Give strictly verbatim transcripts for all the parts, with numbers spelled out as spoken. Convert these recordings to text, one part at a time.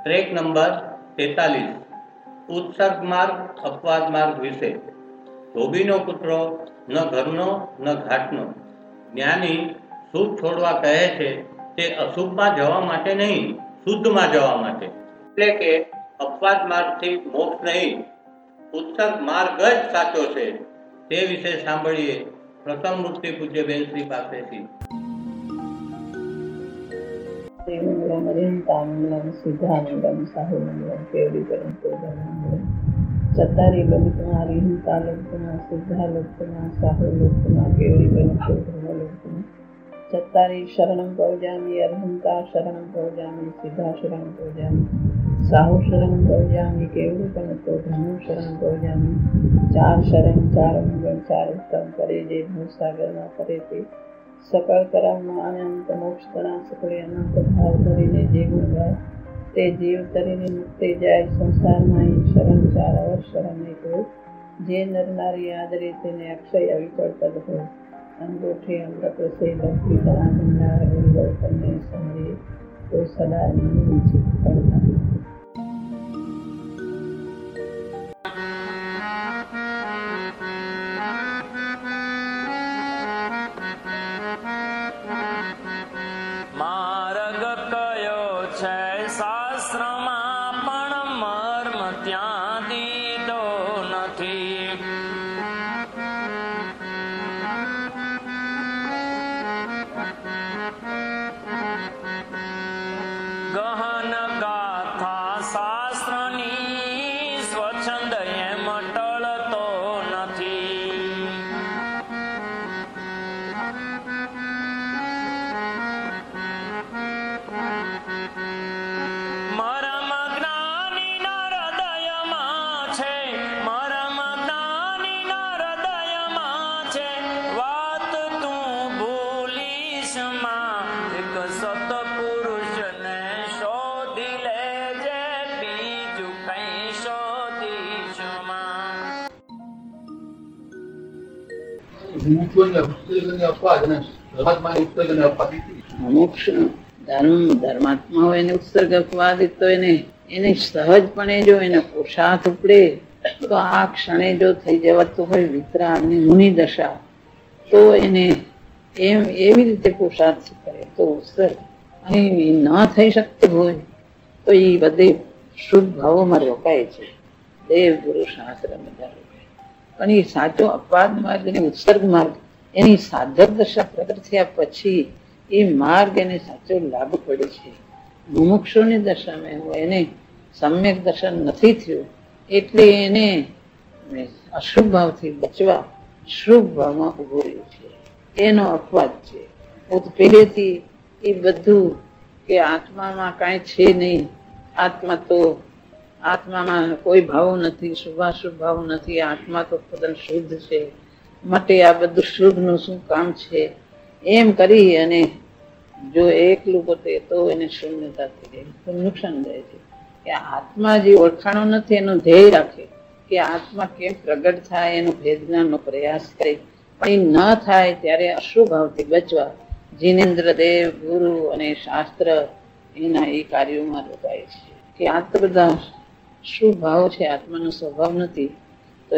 Track number તેતાલીસ ઉત્સર્ગ માર્ગ અપવાદ માર્ગ વિશે. ધોબીનો કૂતરો ન ઘરનો ન ઘાટનો. જ્ઞાની શુભ છોડવા કહે છે તે અશુભમાં જવા માટે નહીં, શુદ્ધમાં જવા માટે. એટલે કે અપવાદ માર્ગથી મોક્ષ નહીં, ઉત્સર્ગ માર્ગ જ સાચો છે. તે વિશે સાંભળીએ પ્રથમ મૂર્તિ પૂજ્ય બેન શ્રી પાસેથી. ચતારી લોકમાં રીહંતા લોકમાં સિદ્ધા લોકમાં સાહુ લોકમાં કેવડી બનતો ધર્મ લોકમાં. ચતારી શરણમ પૌજામી અર્હંતા શરણમ પૌજામી સિદ્ધા શરણમ પૌજામી સાહુ શરણમ પૌજામી કેવડી બનતો ધર્મ શરણમ પૌજામી. ચાર શરણ ચાર મંગળ ચાર ઉત્તમ કરે જે ભવસાગરમાં કરે તે. સકળ કર્મમાં અનંત મોક્ષ તણા સકળે અનંત ભાવ ધરીને જે ગુણ ગાય તે જીવ તરીને મુક્તિ જાય. સંસારમાં શરણ ચાર અવર શરણ નહીં કોઈ. જે નર નારી આદરે તેને અક્ષય અવિકળ પદ હોય. અંગોઠે અમૃત સે લક્ષ્મી તણા ભંડાર ગૌતમને સમરીએ તો સદા મનુ ચિત્ત પડતા. મોક્ષ ધર્મ ધર્માત્મા હોય એને ઉત્સર્ગ અપવાદિત તો એને એને સહજપણે જો એને પુરુષાર્થ ઉપડે તો આ ક્ષણે જો થઈ જવાતું હોય વિતરાગની મુનિ દશા તો એને એમ એવી રીતે પુરુષાર્થ કરે તો ઉત્સર્ગ અહીં ન થઈ શકતું હોય તો એ બધે શુભ ભાવોમાં રોકાય છે. દેવ ગુરુ શાસ્ત્ર બધા રોકાય. પણ એ સાચો અપવાદ માર્ગ અને ઉત્સર્ગ માર્ગ એની સાધક દશા પ્રગટ થયા પછી એ માર્ગ એને સાચો લાભ પડે છે. મુમુક્ષુની દશામાં હોય એને સમ્યક દર્શન નથી થયું એટલે એને અશુભ ભાવથી બચવા શુભ ભાવમાં ઉભો રહ્યો છે. એનો અપવાદ છે. પહેલેથી એ બધું કે આત્મામાં કાંઈ છે નહીં, આત્મા તો આત્મામાં કોઈ ભાવ નથી, શુભાશુભ ભાવ નથી, આત્મા તો તદ્દન શુદ્ધ છે, માટે આ બધું શુદ્ધ નું શું કામ છે એમ કરી અને જો એકલું પોતે તો એને શૂન્યતા થઈ જાય તો નુકસાન થાય છે. કે આત્મા જે ઓળખાણો નથી એનું ધ્યેય રાખે કે આત્મા કેમ પ્રગટ થાય એનો ભેદ જ્ઞાનનો પ્રયાસ કરે, પણ એ ન થાય ત્યારે અશુભ ભાવથી બચવા જીનેન્દ્ર દેવ ગુરુ અને શાસ્ત્ર એના એ કાર્યોમાં રોકાય છે. કે આ તો બધા શુભ ભાવ છે, આત્માનો સ્વભાવ નથી તો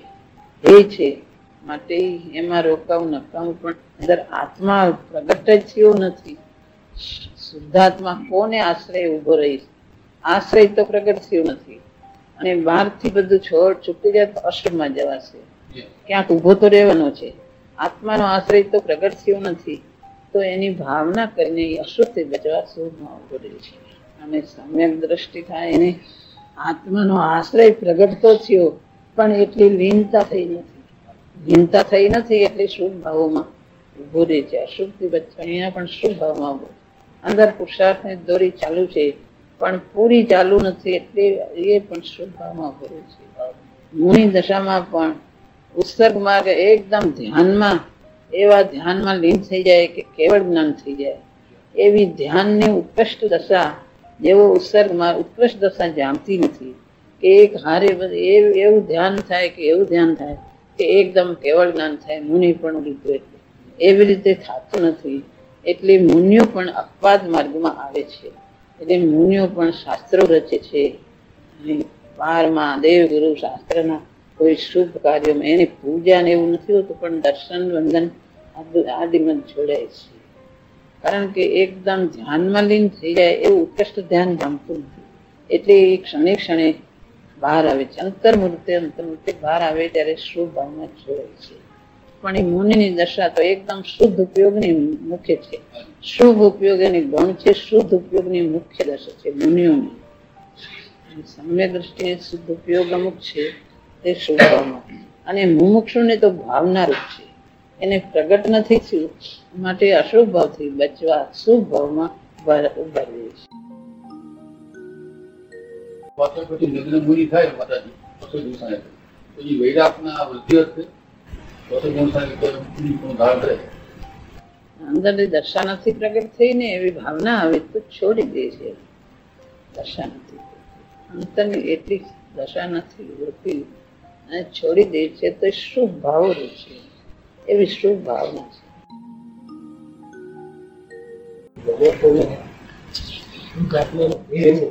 એ છે માટે એમાં રોકાવું નકાવું. પણ અંદર આત્મા પ્રગટ જ થયો નથી. શુદ્ધાત્મા કોને આશ્રય ઉભો રહી? આશ્રય તો પ્રગટ થયું નથી અને બહારથી બધું છોડ છૂટી જાય તો અશુભમાં જવાશે. ક્યાંક ઉભો તો રહેવાનો છે. આત્માનો આશ્રય તો પ્રગટ થયો નથી તો એની ભાવના કરીને એ અશુભથી બચવા શુભમાં ઉભો રહે છે. અને સમ્યક દ્રષ્ટિ થાય એને આત્માનો આશ્રય પ્રગટ તો થયો પણ એટલી લીનતા થઈ નથી. લીનતા થઈ નથી એટલે શુભ ભાવોમાં ઉભો રહે છે. અશુભથી બચવા અહીંયા પણ શુભ ભાવમાં ઉભો. અંદર પુરુષાર્થની દોરી ચાલુ છે પણ પૂરી ચાલુ નથી એટલે એ પણ શુભ ભાવમાં ઉભો રહે છે. મુનિ દશામાં પણ ઉત્સર્ગ માર્ગ એકદમ ધ્યાનમાં એવા ધ્યાનમાં લીન થઈ જાય કે કેવળ જ્ઞાન થઈ જાય એવી ધ્યાનની ઉત્કૃષ્ટ દશા જેવો ઉત્સર્ગ માર્ગ ઉત્કૃષ્ટ દશા જાણતી નથી કે એક હારે એવું ધ્યાન થાય કે એવું ધ્યાન થાય કે એકદમ કેવળ જ્ઞાન થાય. મુનિ પણ લીધું એટલે એવી રીતે થતું નથી એટલે મુનિઓ પણ અપવાદ માર્ગમાં આવે છે. એટલે મુનિઓ પણ શાસ્ત્રો રચે છે. બારમાં દેવગુરુ શાસ્ત્રના કોઈ શુભ કાર્યોમાં એની પૂજા ને એવું નથી હોતું, પણ દર્શન વંદન આદિમાં જોડાય છે. કારણ કે એકદમ ધ્યાનમાં લીન થઈ જાય એવું ઉત્કૃષ્ટ ધ્યાન ગમતું નથી, એટલે એ ક્ષણે ક્ષણે બહાર આવે છે. અંતર્મૂર્તે અંતર્મૂર્તે બહાર આવે ત્યારે શુભ ભાવમાં જોડાય છે. પણ એ મુનિની દશા તો એકદમ શુદ્ધ ઉપયોગની મુખ્ય છે. શુભ ઉપયોગ એની ગૌણ છે, શુદ્ધ ઉપયોગની મુખ્ય દશા છે મુનિઓની. સમ્યક દ્રષ્ટિએ શુદ્ધ ઉપયોગ અમુક છે તે શુભ ભાવમાં, અને મુમુક્ષુને તો ભાવના રૂપ છે. એને પ્રગટ નથી થયું માટે અશુભ ભાવથી બચવા શુભ ભાવમાં ઉભા રહે છે. પછી લગ્ન પૂરી થાય માતાજી બસો દિવસાને પછી વૈરાગના વૃદ્ધિ અર્થે બસો દિવસાને ધારણ કરે. અંદરની દશા નથી પ્રગટ થઈ ને એવી ભાવના આવે તો છોડી દે છે. દશા નથી અંતરની એટલી દશા નથી હોતી અને છોડી દે છે તો શુભ ભાવ છે, એવી શુભ ભાવના છે.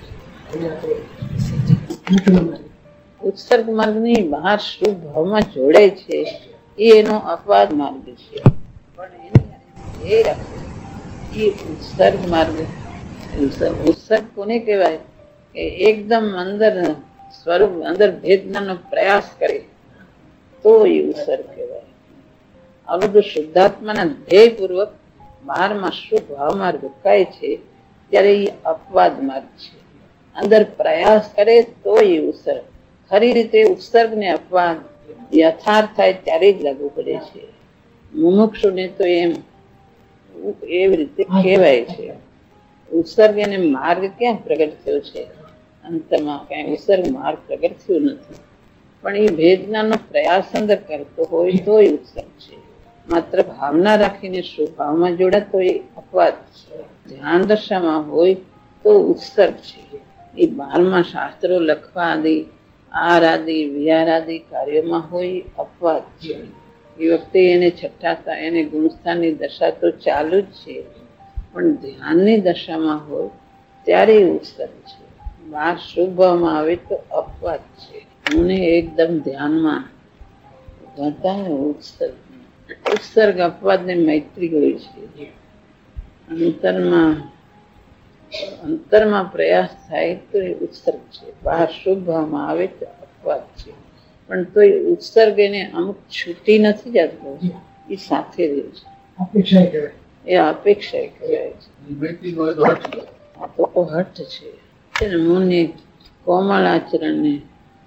ઉત્સર્ગ માર્ગની બહાર શુભ ભાવમાં જોડે છે એ એનો અપવાદ માર્ગ છે. પણ એની એ રાખે એ ઉત્સર્ગ માર્ગ. ઉત્સર્ગ કોને કહેવાય? કે એકદમ અંદર સ્વરૂપ અંદર ભેદનો પ્રયાસ કરે તો એ ઉત્સર્ગ કહેવાય. આ બધું શુદ્ધાત્માના ધ્યેયપૂર્વક બહારમાં શુભ ભાવમાં રોકાય છે ત્યારે એ અપવાદ માર્ગ છે. અંદર પ્રયાસ કરે તો એ ઉત્સર્ગ. ખરી રીતે ઉત્સર્ગ ને અપવાદ યથાર્થ થાય ત્યારે જ લાગુ પડે છે. મુમુક્ષુને તો એમ એવી રીતે કહેવાય છે. ઉત્સર્ગ એને માર્ગ ક્યાં પ્રગટ થયો છે? અંતમાં કઈ ઉત્સર્ગ માર્ગ પ્રગટ થયો નથી, પણ એ ભેદનાનો પ્રયાસ અંદર કરતો હોય તો એ ઉત્સર્ગ છે. માત્ર ભાવના રાખીને શુભ ભાવમાં જોડાતો એ અપવાદ છે. ધ્યાન દશામાં હોય તો ઉત્સર્ગ છે. એ બારમાં શાસ્ત્રો લખવા આદિ આર આદિ વિહાર આદિ કાર્યોમાં હોય અપવાદ છે. એ વખતે એને છઠ્ઠા એને ગુણસ્થાનની દશા તો ચાલુ જ છે, પણ ધ્યાનની દશામાં હોય ત્યારે ઉત્સર્ગ છે. બહાર શુભ ભાવમાં આવે તો અપવાદ છે. મને એકદમ ધ્યાનમાં હતા ને ઉત્સર્ગ ઉત્સર્ગ અપવાદ ને મૈત્રી હોય છે. અંતરમાં અંતરમાં પ્રયાસ થાય તો એ ઉત્સર્ગ છે. બહાર શુભ ભાવમાં આવે તો અપવાદ છે. પણ તો એ ઉત્સર્ગ એને અમુક છૂટી નથી જતો, એ સાથે રહે છે. એ અપેક્ષા કહેવાય છે. આ તો હઠ છે. મુનિ કોમળ આચરણ ને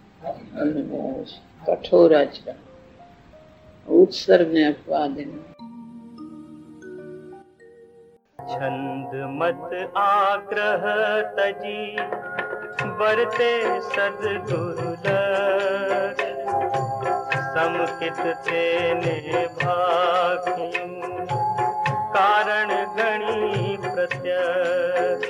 કઠોર આચરણ ઉત્સર્ગ ને અપવાદ. छंद मत आग्रह तजी बरते सद्गुरु लक्ष समकित तेने भाग्यं कारण गणी प्रत्यक्ष.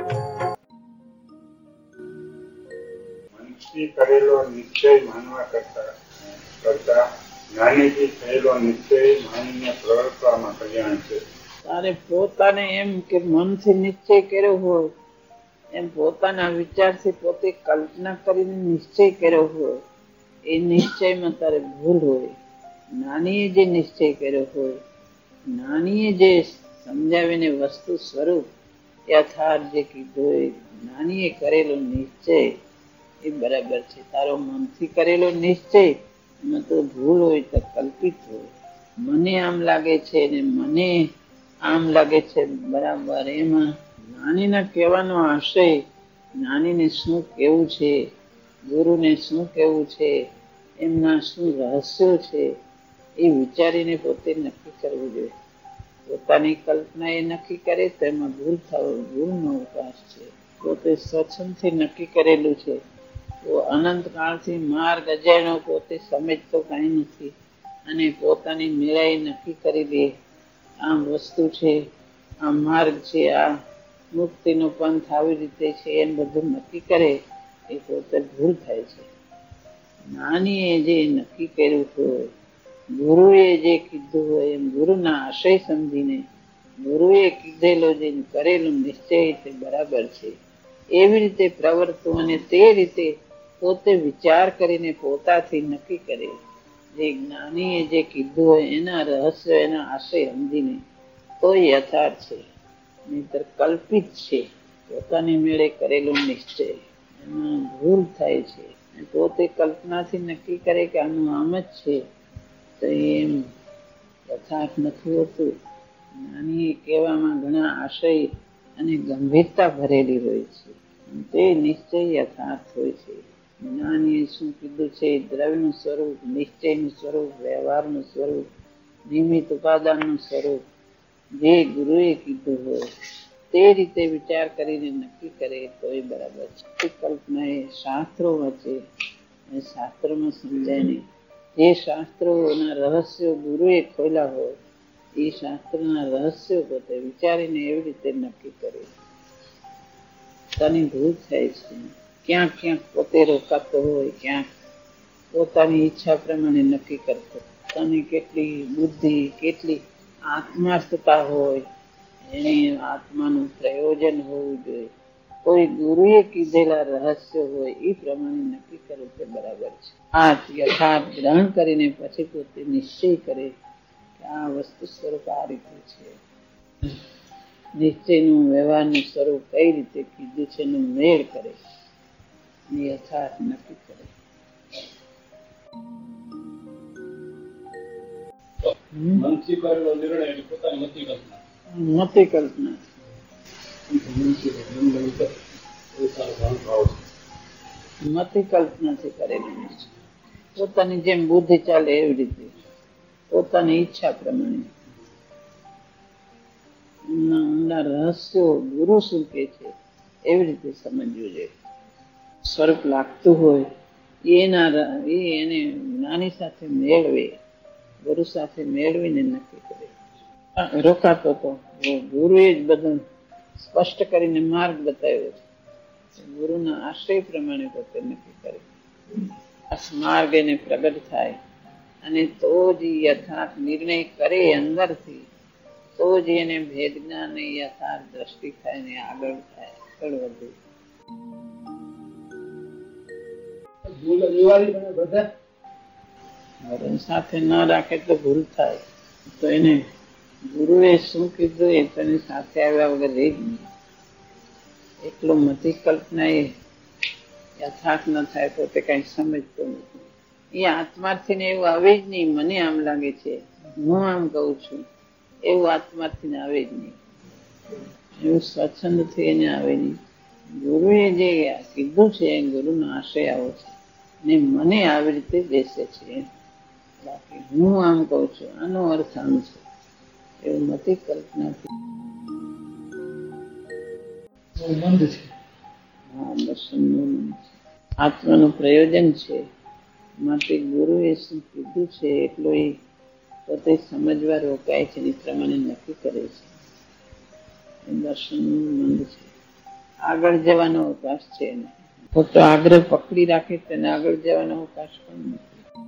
મનથી કરેલો નિશ્ચય માનવા કરતા કરતા જ્ઞાનીથી થયેલો નિશ્ચય માનીને પ્રવર્તવામાં કલ્યાણ છે. તારે પોતાને એમ કે મનથી નિશ્ચય કર્યો હોય એમ પોતાના વિચારથી પોતે કલ્પના કરીને નિશ્ચય કર્યો હોય એ નિશ્ચયમાં તારે ભૂલ હોય. નાનીએ જે નિશ્ચય કર્યો હોય, નાનીએ જે સમજાવીને વસ્તુ સ્વરૂપ યથાર્થ જે કીધું હોય, નાનીએ કરેલો નિશ્ચય એ બરાબર છે. તારો મનથી કરેલો નિશ્ચય એમાં તો ભૂલ હોય તો કલ્પિત હોય. મને આમ લાગે છે ને મને આમ લાગે છે બરાબર. એમાં નાનીના કહેવાનો આશય, નાનીને શું કેવું છે, ગુરુને શું કેવું છે, એમના શું રહસ્યો છે એ વિચારીને પોતે નક્કી કરવું જોઈએ. પોતાની કલ્પના એ નક્કી કરે તો એમાં ભૂલ થવો ભૂલનો અવકાશ છે. પોતે સ્વચ્છંદથી નક્કી કરેલું છે તો અનંતકાળથી માર્ગ અજાણ્યો પોતે સમજતો કાંઈ નથી અને પોતાની મેળાએ નક્કી કરી દે આમ વસ્તુ છે, આ માર્ગ છે, આ મુક્તિનો પંથ આવી રીતે છે એમ બધું નક્કી કરે એ પોતે ભૂલ થાય છે. નાનીએ જે નક્કી કર્યું હોય, ગુરુએ જે કીધું હોય એમ ગુરુના આશય સમજીને ગુરુએ કીધેલો જે કરેલું નિશ્ચય તે બરાબર છે એવી રીતે પ્રવર્તવું અને તે રીતે પોતે વિચાર કરીને પોતાથી નક્કી કરે. જે જ્ઞાનીએ જે કીધું હોય એના રહસ્ય એના આશય સમજીને તો યથાર્થ છે, નહીતર કલ્પિત છે. પોતાની મેળે કરેલું નિશ્ચય એમાં ભૂલ થાય છે. પોતે કલ્પનાથી નક્કી કરે કે આનું આમ જ છે તો એમ યથાર્થ નથી હોતું. જ્ઞાનીએ કહેવામાં ઘણા આશય અને ગંભીરતા ભરેલી હોય છે, તે નિશ્ચય યથાર્થ હોય છે. જ્ઞાનીએ શું કીધું છે? દ્રવ્યનું સ્વરૂપ, નિશ્ચયનું સ્વરૂપ, વ્યવહારનું સ્વરૂપ, નિમિત્ત ઉપાદાનનું સ્વરૂપ જે ગુરુએ કીધું હોય તે રીતે વિચાર કરીને નક્કી કરે તો એ બરાબર છે. કલ્પના એ શાસ્ત્રો વચ્ચે એ શાસ્ત્રોમાં સમજાય નહીં. જે શાસ્ત્રોના રહસ્યો ગુરુએ ખોલ્યા હોય એ શાસ્ત્રના રહસ્યો પોતે વિચારીને એવી રીતે નક્કી કરે. પોતાની ભૂલ થાય છે. ક્યાંક ક્યાંક પોતે રોકાતો હોય, ક્યાંક પોતાની ઈચ્છા પ્રમાણે નક્કી કરતો. પોતાની કેટલી બુદ્ધિ, કેટલી આત્માર્થતા હોય, એની આત્માનું પ્રયોજન હોવું જોઈએ. કોઈ ગુરુએ કીધેલા રહસ્ય હોય એ પ્રમાણે નક્કી કરે તે બરાબર છે. આ યથાર્થ ગ્રહણ કરીને પછી પોતે નિશ્ચય કરે કે આ વસ્તુ સ્વરૂપ આ રીતે છે. નિશ્ચયનું વ્યવહારનું સ્વરૂપ કઈ રીતે કીધું છે એનું મેળ કરે, યથાર્થ નક્કી કરે. મનથી કરેલો નિર્ણય એટલે પોતાની મતિ કલ્પના મતિ કલ્પના મતિ કલ્પનાથી કરેલું છે. પોતાની જેમ બુદ્ધિ ચાલે એવી રીતે પોતાની ઈચ્છા પ્રમાણે ઊંડા રહસ્યો ગુરુ શું કે છે એવી રીતે સમજવું જોઈએ. સ્વરૂપ લાગતું હોય એના એ એને જ્ઞાની સાથે મેળવે, ગુરુ સાથે મેળવીને નક્કી કરે. રોકાતો તો ગુરુએ જ બધું સ્પષ્ટ કરીને માર્ગ બતાવ્યો છે. ગુરુના આશ્રય પ્રમાણે પોતે નક્કી કરે. આ માર્ગ એને પ્રગટ થાય અને તો જ યથાર્થ નિર્ણય કરે અંદરથી, તો જ એને ભેદ જ્ઞાન યથાર્થ દ્રષ્ટિ થાય ને આગળ થાય, આગળ વધે. સાથે ન રાખે તો ભૂલ થાય. તો એને ગુરુએ શું કીધું એ તેની સાથે આવ્યા વગર રહી જ નહીં. એટલું મતિ કલ્પના એ યથાર્થ ન થાય પોતે કઈ સમજતો નથી. એ આત્માર્થી ને એવું આવે જ નહીં. મને આમ લાગે છે, હું આમ કઉ છું, એવું આત્માર્થી ને આવે જ નહીં. એવું સ્વચ્છંદ થી એને આવે નહીં. ગુરુએ જે કીધું છે એ ગુરુનો આશય આવો છે ને મને આવી રીતે બેસે છે. બાકી હું આમ કઉ છું, આનો અર્થ આમ છે, એવું મતિ કલ્પનાથી આત્માનું પ્રયોજન છે. માટે ગુરુએ શું કીધું છે એટલો એ પોતે સમજવા રોકાય છે, એ પ્રમાણે નક્કી કરે છે. એ દર્શનનું મંદ છે. આગળ જવાનો અવકાશ છે નહીં. ખોટો આગ્રહ પકડી રાખે તેને આગળ જવાનો અવકાશ પણ નથી.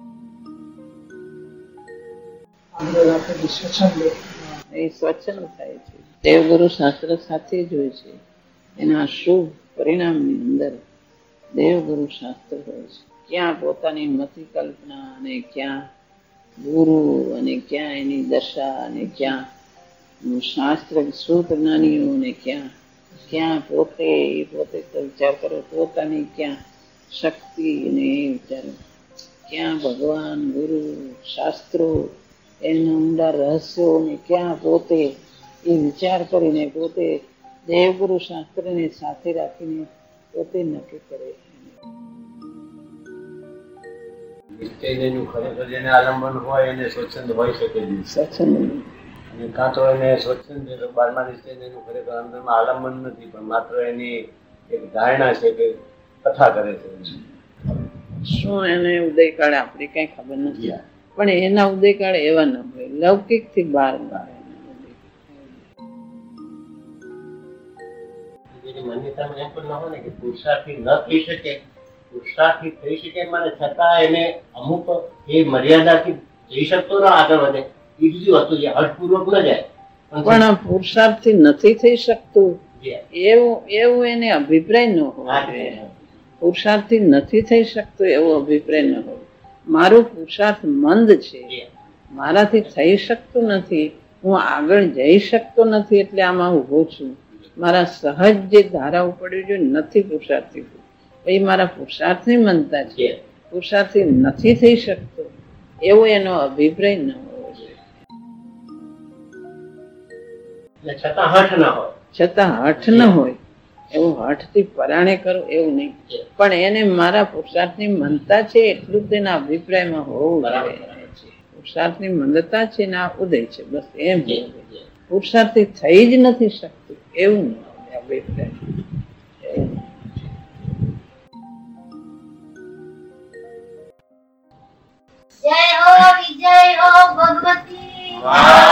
એ સ્વચ્છંદ થાય છે. દેવગુરુ શાસ્ત્ર સાથે જ હોય છે. એના શુભ પરિણામની અંદર દેવગુરુ શાસ્ત્ર હોય છે. ક્યાં પોતાની મતિ કલ્પના અને ક્યાં ગુરુ અને ક્યાં એની દશા અને ક્યાં શાસ્ત્ર સૂત્ર જ્ઞાનીઓ અને ક્યાં ક્યાં પોતે એ પોતે વિચાર કરો, પોતાની ક્યાં શક્તિ અને એ વિચારો, ક્યાં ભગવાન ગુરુ શાસ્ત્રો એના ઊંડા રહસ્યો ને ક્યાં પોતે એ વિચાર કરીને પોતે દેવગુરુ શાસ્ત્રને સાથે રાખીને પોતે નક્કી કરે. નિશ્ચયનું ખરેખર જેને આલંબન હોય એને સ્વચ્છંદ હોય શકે નહીં. સ્વચ્છંદ અને કાં તો એને સ્વચ્છંદ બારમા નિશ્ચયનું ખરેખર અંદરમાં આલંબન નથી, પણ માત્ર એની એક ધારણા છે કે કથા કરે છે. શું એને ઉદયકાળે આપણી કઈ ખબર નથી, પણ એના ઉદયકાળે એવા ના હોય, લૌકિક થી બાર બાર માન્યતામાં એમ પણ ન હોય ને કે પુરુષાર્થી ન થઈ શકે. પુરુષાર્થી થઈ શકે મને છતાં એને અમુક એ મર્યાદાથી જઈ શકતો ન આગળ વધે. એ બીજી વસ્તુ છે, હર્ષપૂર્વક ન જાય પણ પુરુષાર્થથી નથી થઈ શકતું એવું એવું એને અભિપ્રાય ન હોવો જોઈએ. પુરુષાર્થથી નથી થઈ શકતું એવો અભિપ્રાય ન હોવો. મારું પુરુષાર્થ મંદ છે, મારાથી થઈ શકતું નથી, હું આગળ જઈ શકતો નથી, એટલે આમાં ઉભો છું. મારા સહજ જે ધારા પડ્યું છે નથી પુરુષાર્થી, એ મારા પુરુષાર્થની મંદતા છે, પુરુષાર્થી નથી થઈ શકતો એવો એનો અભિપ્રાય ન હોવો જોઈએ. છતાં હઠ ના હોય, છતાં હઠ ન હોય એવું હઠથી પરાણે કરો એવું નહીં, પણ એને મારા પુરુષાર્થની મંદતા છે એટલું તેના અભિપ્રાયમાં હોવું જોઈએ. પુરુષાર્થની મંદતા છે ને આ ઉદય છે, બસ એમ. પુરુષાર્થી થઈ જ નથી શકતું એવું નહીં અભિપ્રાય. જય હો વિજય હો ભગવતી.